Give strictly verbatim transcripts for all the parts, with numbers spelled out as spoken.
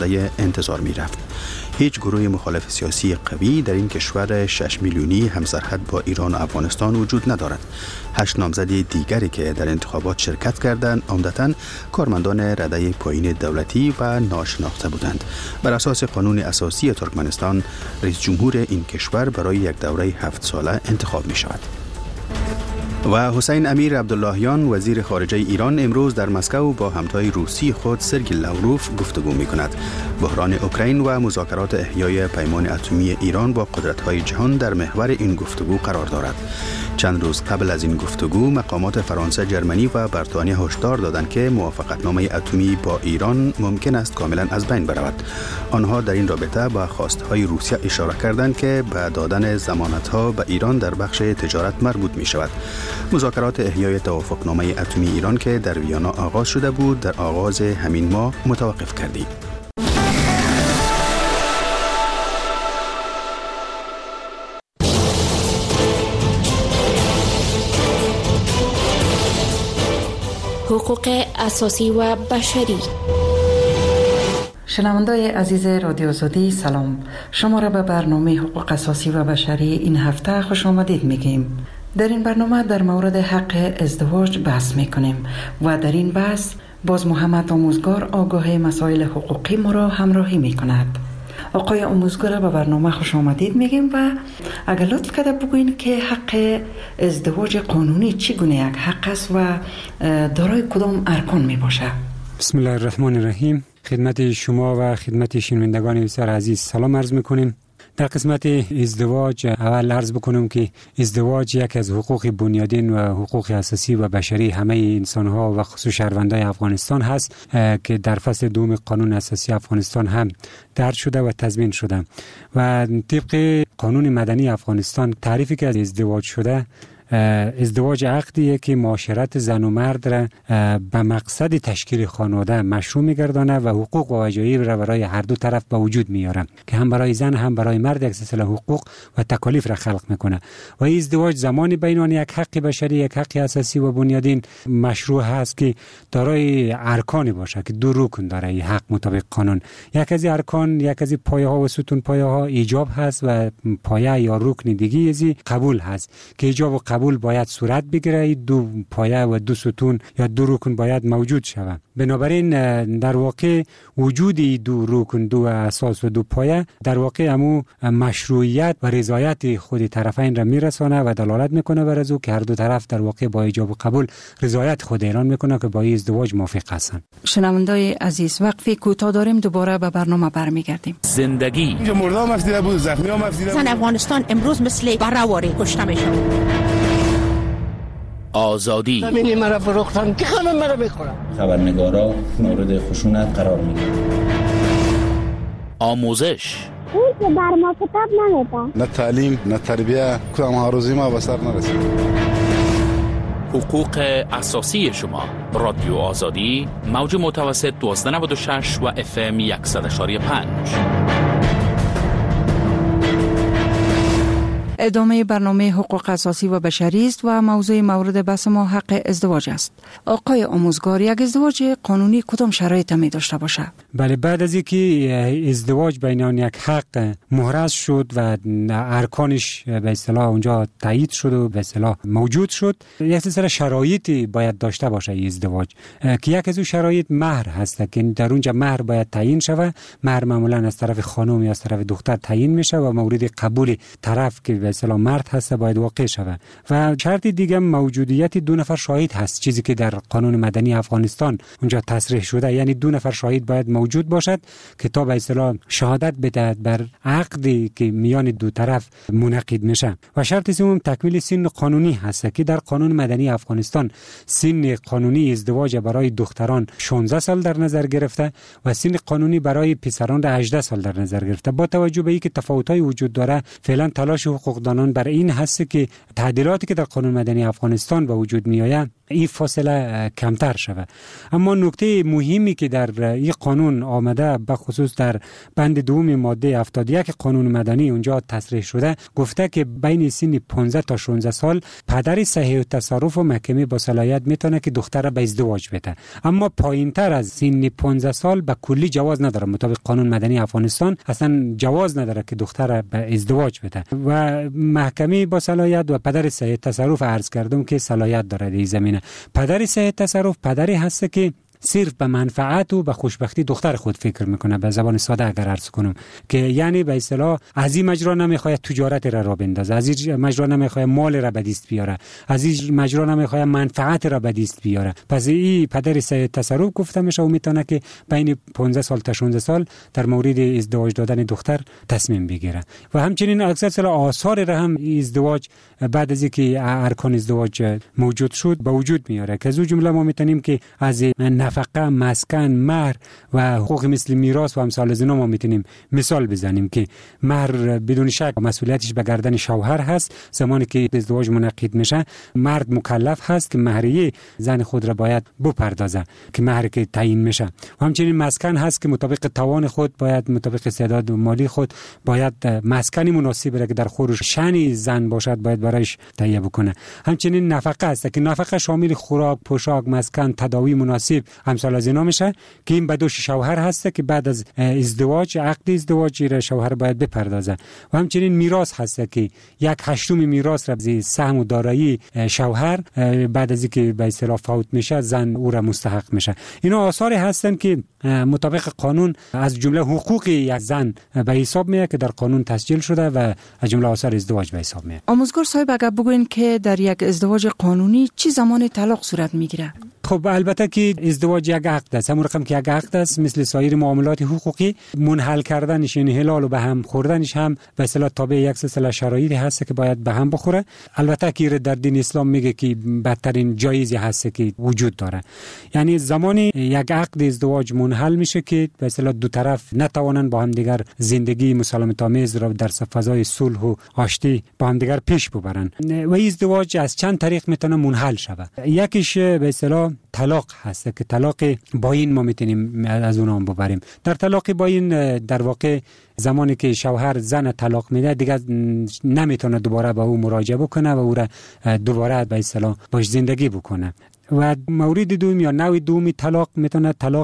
انتظار می رفت. هیچ گروه مخالف سیاسی قوی در این کشور شش میلیونی همسرحد با ایران و افغانستان وجود ندارد. هشت نامزد دیگری که در انتخابات شرکت کردند عمدتاً کارمندان رده پایین دولتی و ناشناخته بودند. بر اساس قانون اساسی ترکمنستان، رئیس جمهور این کشور برای یک دوره هفت ساله انتخاب می شود. و حسین امیر عبداللهیان وزیر خارجه ایران امروز در مسکو با همتای روسی خود سرگئی لاوروف گفتگو می کند. بحران اوکراین و مذاکرات احیای پیمان اتمی ایران با قدرت‌های جهان در محور این گفتگو قرار دارد. چند روز قبل از این گفتگو مقامات فرانسه، جرمنی و بریتانیا هشدار دادند که موافقتنامه اتمی با ایران ممکن است کاملا از بین برود. آنها در این رابطه با خواستهای روسیه اشاره کردند که به دادن ضمانت‌ها به ایران در بخش تجارت مربوط می شود. مذاکرات احیای توافقنامه اتمی ایران که در ویانا آغاز شده بود در آغاز همین ماه متوقف کردید. حقوق اساسی و بشری. شنوندای عزیز رادیو آزادی سلام، شما را به برنامه حقوق اساسی و بشری این هفته خوش آمدید میگیم. در این برنامه در مورد حق ازدواج بحث میکنیم و در این بحث باز محمد آموزگار آگاه مسائل حقوقی ما را همراهی میکند. آقای آموزگار به برنامه خوش آمدید میگیم و اگر لطف کرده بگوین که حق ازدواج قانونی چگونه یک حق است و دارای کدام ارکان می باشه؟ بسم الله الرحمن الرحیم. خدمت شما و خدمت شنوندگان بسیار عزیز سلام عرض میکنیم. در قسمت ازدواج اول عرض بکنم که ازدواج یک از حقوق بنیادین و حقوق اساسی و بشری همه انسان‌ها و خصوص شهروندان افغانستان هست که در فصل دوم قانون اساسی افغانستان هم درج شده و تضمین شده و طبق قانون مدنی افغانستان تعریفی که از ازدواج شده، ازدواج عقدیه که معاشرت زن و مرد را به مقصد تشکیل خانواده مشروع می‌گردانه و حقوق و وجایب را برای هر دو طرف به وجود میاره که هم برای زن هم برای مرد یک سلسله حقوق و تکالیف را خلق میکنه و این ازدواج زمانی بین یک حق بشری، یک حق اساسی و بنیادین مشروع هست که دارای ارکانی باشه که دو رکن داره این حق مطابق قانون. یک از ارکان، یک از پایه ها و ستون پایه ها ایجاب هست و پایه یا رکن دیگه ازی قبول هست که ایجاب و قبول باید صورت بگیره. دو پایه و دو ستون یا دو رکن باید موجود شود. بنابراین در واقع وجود دو رکن، دو اساس و دو پایه در واقع همو مشروعیت و رضایت خود طرفین را میرسانه و دلالت میکنه بر از او که هر دو طرف در واقع با ایجاب و قبول رضایت خود اعلان میکنه که با این ازدواج موافق هستند. شنوندای عزیز وقفه کوتاه داریم، دوباره به برنامه برمیگردیم. زندگی اینجا مردم افسیده بود، زخمی هم افسیده بود. زن افغانستان امروز مثل برآوری کشته میشه. آزادی زمینی مرا فروختن که خانم مرا بخورم. خبرنگارا مورد خشونت قرار میگیرن. آموزش اون که بر ما کتاب نمیده. نه تعلیم نه تربیه، کدام هاروزی ما به سر نرسید. حقوق اساسی شما. رادیو آزادی موج متوسط دویست و نود و شش و اف ام صد و پنج. ادامه برنامه حقوق اساسی و بشری است و موضوع مورد بحث ما حق ازدواج است. آقای آموزگار، یک ازدواج قانونی کدام شرایط می داشته باشه؟ بله، بعد از اینکه ازدواج بین یک حق محرز شد و ارکانش به اصطلاح اونجا تایید شد و به اصطلاح موجود شد، یک سلسله شرایطی باید داشته باشه این ازدواج که یک از اون شرایط مهر هست که در اونجا مهر باید تعیین شود. مهر معمولا از طرف خانم یا از طرف دختر تعیین میشه و مورد قبول طرف که به اصطلاح مرد هست باید واقع شود. و شرط دیگه موجودیت دو نفر شاهد هست، چیزی که در قانون مدنی افغانستان اونجا تصریح شده، یعنی دو نفر شاهد باید موجود باشد که تا به اصطلاح شهادت بدهد بر عقدی که میان دو طرف منعقد میشه. و شرط سوم تکمیل سن قانونی هست که در قانون مدنی افغانستان سن قانونی ازدواج برای دختران شانزده سال در نظر گرفته و سن قانونی برای پسران هجده سال در نظر گرفته. با توجه به اینکه تفاوت‌های وجود داره، فعلا تلاش حقوقدانان بر این هست که تعدیلاتی که در قانون مدنی افغانستان به وجود میآید این فاصله کمتر شود. اما نکته مهمی که در این قانون آمده به خصوص در بند دوم ماده هفتاد و یک قانون مدنی اونجا تصریح شده، گفته که بین سن پانزده تا شانزده سال پدر صحیح التصرف و محکمه با صلاحیت میتونه که دختر به ازدواج بده. اما پایینتر از سن پانزده سال به کلی جواز نداره. مطابق قانون مدنی افغانستان اصلا جواز نداره که دختر به ازدواج بده و محکمه با صلاحیت و پدر صحیح التصرف عرض کردم که صلاحیت داره در این زمینه. پدر صحیح التصرف پدری هست که صرف به منفعت و به خوشبختی دختر خود فکر میکنه. به زبان ساده اگر عرض کنم که یعنی به اصطلاح از این مجرا نمیخواد تجارت را را بندازه، از این مجرا نمیخواد مال را به دست بیاره، از این مجرا نمیخواد منفعت را به دست بیاره. پس این پدر صحیح التصرف گفته میشه و میتونه که بین پانزده سال تا شانزده سال در مورد ازدواج دادن دختر تصمیم بگیره. و همچنین اکثر آثار را هم ازدواج بعد از اینکه ارکان ازدواج موجود شد به وجود میاره که از اون جمله ما میتونیم که از نفقه، مسکن، مهر و حقوق مثل میراث و امثال از اینا ما میتونیم مثال بزنیم که مهر بدون شک مسئولیتش به گردن شوهر هست. زمانی که ازدواج منعقد میشه مرد مکلف هست که مهریه زن خود را باید بپردازه که مهر که تعیین میشه. و همچنین مسکن هست که مطابق توان خود باید مطابق استعداد مالی خود باید مسکنی مناسب را که در خورش شأن زن باشد باید برایش تهیه بکنه. همچنین نفقه هست که نفقه شامل خوراک، پوشاک، مسکن، تداوی مناسب امثال از اینا میشه که این به دوش شوهر هست که بعد از ازدواج عقد ازدواج را شوهر باید بپردازه. و همچنین میراث هست که یک هشتم میراث را از سهم و دارایی شوهر بعد از اینکه به اصطلاح فوت میشه زن او را مستحق میشه. اینا آثاری هستند که مطابق قانون از جمله حقوق یک زن به حساب میاد که در قانون تسجیل شده و از جمله آثار ازدواج به حساب میاد. آموزگار صاحب اگر بگوین که در یک ازدواج قانونی چه زمان طلاق صورت میگیره؟ خب البته که ازدواج یک عقد است، همون رقم که یک عقد است مثل سایر معاملات حقوقی منحل کردنش یعنی حلال و به هم خوردنش هم به اصطلاح تابع یک سلسله شرایطی هست که باید به هم بخوره. البته که در دین اسلام میگه که بدترین جایزی هست که وجود داره، یعنی زمانی یک عقد ازدواج منحل میشه که به اصطلاح دو طرف نتوانند با هم دیگر زندگی مسالمت آمیز را در فضای صلح و آشتی با هم دیگر پیش ببرن. و ازدواج از چند طریق میتونه منحل شود. یکیش به اصطلاح طلاق هست که طلاق باین ما میتونیم از اون هم ببریم. در طلاق باین در واقع زمانی که شوهر زن طلاق میده دیگه نمیتونه دوباره به او مراجعه بکنه و او را دوباره به اصطلاح باش زندگی بکنه. و مورد دوم یا نوع دومی طلاق میتونه طلاق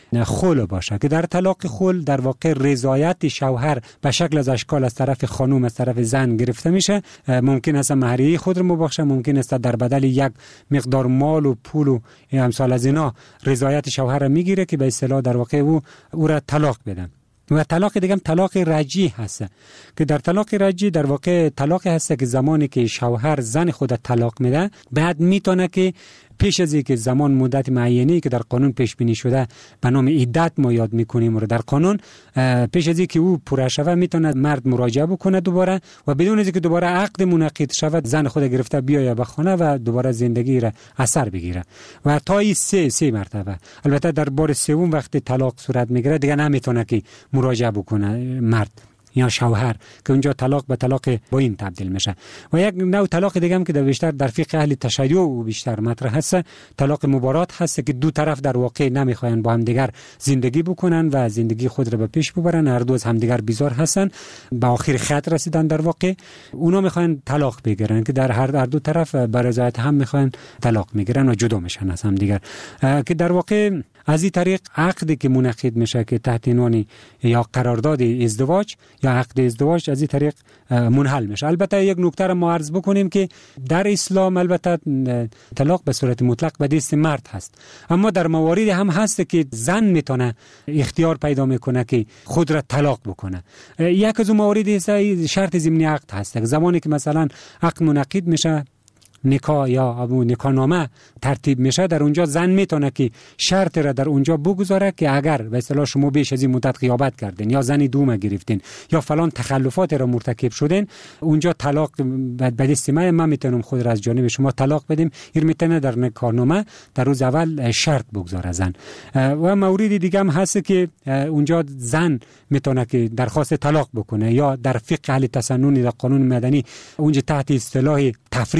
خلع باشه که در طلاق خلع در واقع رضایت شوهر به شکل از اشکال از طرف خانم از طرف زن گرفته میشه. ممکن است مهریه خود رو مبخشه، ممکن است در بدل یک مقدار مال و پول و امثال از اینا رضایت شوهر را میگیره که به اصطلاح در واقع او او را طلاق بده. و طلاق دیگه هم طلاق رجعی هست که در طلاق رجعی در واقع طلاق هست که زمانی که شوهر زن خود طلاق میده بعد میتونه که پیش از اینکه زمان مدت معینی که در قانون پیش بینی شده به نام عدت ما یاد میکنیم رو در قانون پیش از اینکه او پوره شود میتونه مرد مراجعه بکنه دوباره و بدون از اینکه دوباره عقد منعقد شود زن خود گرفته بیاید به خانه و دوباره زندگی را اثر بگیره و تا این سه سه مرتبه. البته در بار سوم وقتی طلاق صورت میگیره دیگه نمیتونه که مراجعه بکنه مرد یا شوهر که اونجا طلاق به طلاق باین تبدیل میشه. و یک نوع طلاق دیگه هم که در بیشتر در فقه اهل تشیع و بیشتر مطرح هست طلاق مبارات هست که دو طرف در واقع نمیخواین با هم دیگر زندگی بکنن و زندگی خود را به پیش ببرن، هر دو از هم دیگر بیزار هستن، به آخر خط رسیدن در واقع اونا میخواین طلاق بگیرن که در هر دو طرف به رضایت هم میخواین طلاق میگیرن و جدا میشن از هم دیگر که در واقع از این طریق عقدی که منعقد میشه که تحت عنوان یا قرارداد ازدواج یا عقد ازدواج از این طریق منحل میشه. البته یک نکته را ما عرض بکنیم که در اسلام البته طلاق به صورت مطلق به دست مرد هست، اما در موارد هم هست که زن میتونه اختیار پیدا میکنه که خود را طلاق بکنه. یک از اون موارد شرط ضمنی عقد هست. زمانی که مثلا عقد منعقد میشه نکاح یا ابو نکاح نامه ترتیب میشه در اونجا زن میتونه که شرط را در اونجا بگذاره که اگر به اصطلاح شما بیش از این مدت غیابت کردین یا زنی دوم گرفتین یا فلان تخلفات را مرتکب شدین اونجا طلاق به دست من من میتونم خود را از جانب شما طلاق بدیم. این میتونه در نکاح نامه در روز اول شرط بگذاره زن. و مورد دیگه هم هست که اونجا زن میتونه که درخواست طلاق بکنه یا در فقه اهل تسنن در قانون مدنی اونجا تحت اصطلاح تفریق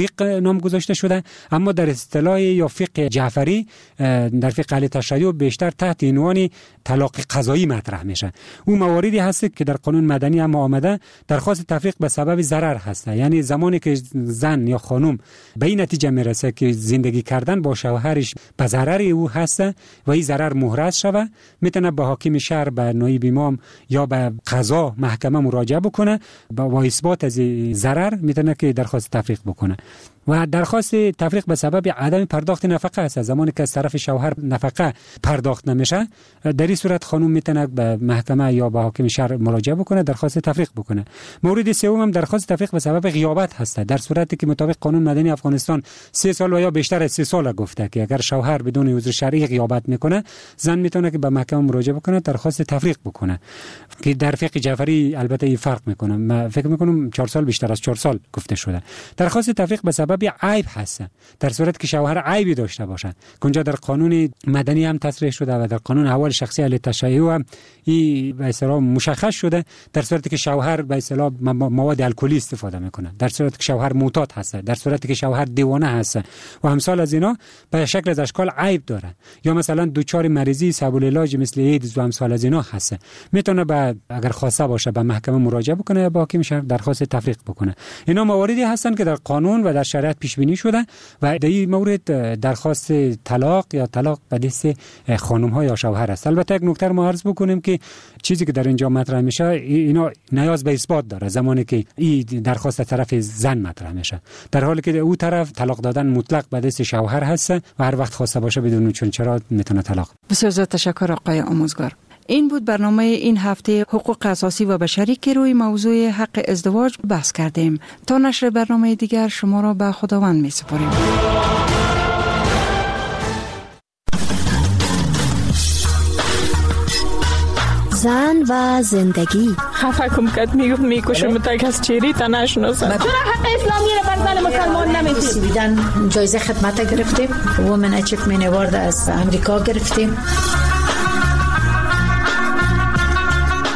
نام گذاشته شده، اما در اصطلاح یا فقه جعفری در فقه اهل تشیع بیشتر تحت عنوان طلاق قضایی مطرح میشه. اون مواردی هست که در قانون مدنی هم آمده، درخواست تفریق به سبب ضرر هست، یعنی زمانی که زن یا خانم به این نتیجه میرسه که زندگی کردن با شوهرش به ضرر او هست و این ضرر محرز شوه، میتونه به حاکم شهر، به نایب امام یا به قضا محکمه مراجعه بکنه با اثبات از ضرر میتونه که درخواست تفریق بکنه. و درخواست تفریق به سبب عدم پرداخت نفقه است. زمانی که از طرف شوهر نفقه پرداخت نمیشه، در این صورت خانم میتونه به محکمه یا به حاکم شهر مراجعه بکنه، درخواست تفریق بکنه. مورد سوم هم درخواست تفریق به سبب غیابت هست. در صورتی که مطابق قانون مدنی افغانستان سه سال و یا بیشتر از سه سال گفته که اگر شوهر بدون عذر شرعی غیابت میکنه، زن میتونه که به محکمه مراجعه بکنه، درخواست تفریق بکنه. که در فقه جعفری البته این فرق میکنه، من فکر میکنم چهار سال بیشتر از چهار سال گفته شده. درخواست تفریق به سبب عیب هست، در صورتی که شوهر عیبی داشته باشه، که اونجا در قانون مدنی هم تصریح شده و در قانون احوال شخصی اهل تشیع هم این به اصطلاح مشخص شده. در صورتی که شوهر به اصطلاح مواد الکلی استفاده میکنه، در صورتی که شوهر معتاد هست، در صورتی که شوهر دیوانه هست و امثال از اینا، به شکل از اشکال عیب داره، یا مثلا دچار مریضی صعب العلاج مثل ایدز و امثال از اینا هست، میتونه به اگر خواسته باشه به محکمه مراجعه بکنه یا با حاکم شهر درخواست تفریق بکنه. اینا مواردی هستند که در قانون و در شریعت پیش بینی شده و در این مورد درخواست طلاق یا طلاق به دست خانم ها یا شوهر است. البته یک نکته ما عرض بکنیم که چیزی که در اینجا مطرح میشه اینا نیاز به اثبات داره زمانی که این درخواست طرف زن مطرح میشه، در حالی که او طرف طلاق دادن مطلق به دست شوهر هست و هر وقت خواسته باشه بدون چون چرا میتونه طلاق. بسیار تشکر آقای آموزگار. این بود برنامه این هفته حقوق اساسی و بشری که روی موضوع حق ازدواج بحث کردیم. تا نشر برنامه دیگر شما را به خداوند می سپاریم. زن و زندگی. خفه کم کد میگفت میکشم تک از چیری تا نشناسم. چرا حق اسلامی را بر زن مسلمان نمیدید؟ سویدن جایزه خدمت گرفتیم، وومن اچیومنت اوارد از امریکا گرفتیم.